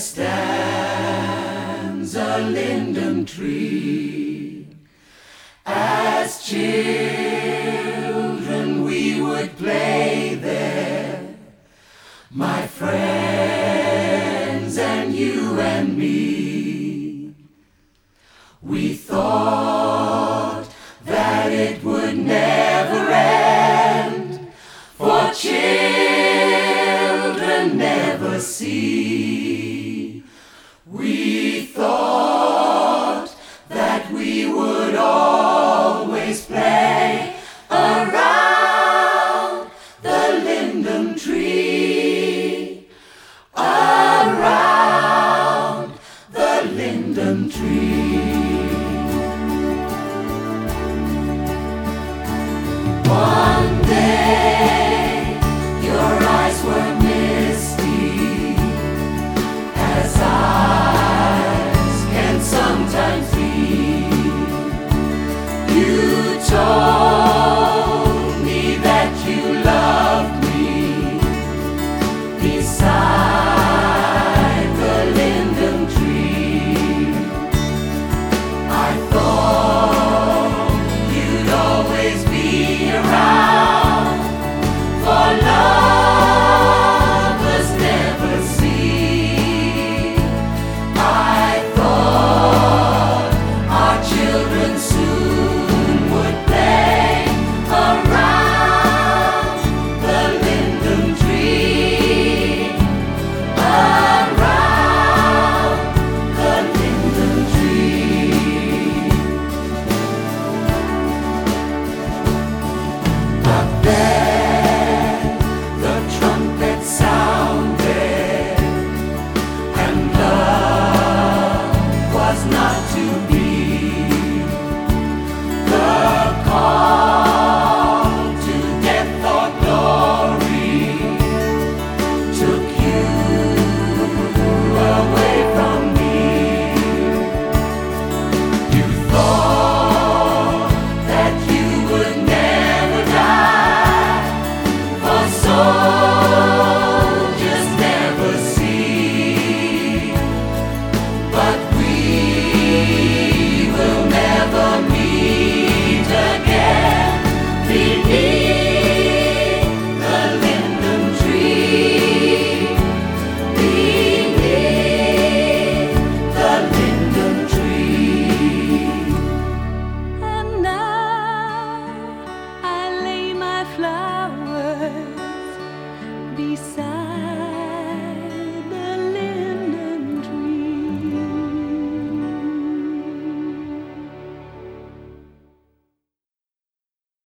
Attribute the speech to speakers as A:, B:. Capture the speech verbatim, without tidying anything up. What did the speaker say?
A: stands a linden tree. As children we would play there, my friends and you and me. We thought that it would never end, for children never see. We thought that we would always play around the linden tree, around the linden tree. One day your eyes were misty, as eyes can sometimes be. You told me that you loved me beside the linden tree. I thought you'd always be around, for lovers never see. I thought our children soon would play around the linden tree, around the linden tree. But then the trumpet sounded, and love was not to be. The call to death or glory took you away from me. You thought that you would never die, for soldiers never see. But we will never meet again beneath the linden tree, beneath the linden tree.
B: And now I lay my flowers beside